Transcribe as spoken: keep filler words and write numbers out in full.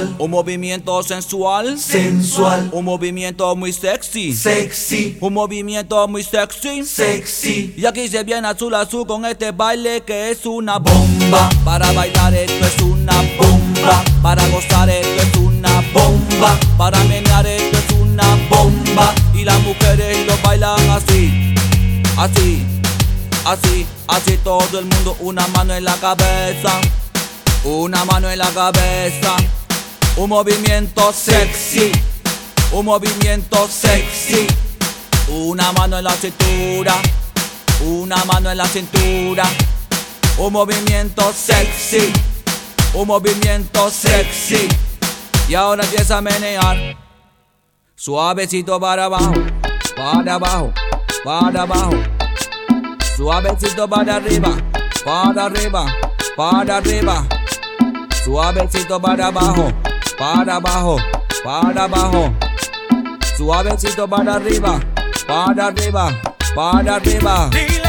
sensual. Un movimiento sensual, Sensual. un movimiento muy sexy, Sexy. un movimiento muy sexy. Sexy. Y aquí se viene azul azul con este baile que es una bomba. Para bailar esto es una bomba. Para gozar esto es una bomba. Para menear esto es una bomba. Y las mujeres lo bailan así, así, así, así todo el mundo. Una mano en la cabeza, una mano en la cabeza. Un movimiento sexy, un movimiento sexy. Una mano en la cintura, una mano en la cintura. Un movimiento sexy, un movimiento sexy. Y ahora empieza a menear, suavecito para abajo, para abajo, para abajo. Suavecito para arriba, para arriba, para arriba. Suavecito para abajo, para abajo, para abajo. Suavecito para arriba, para arriba, para arriba.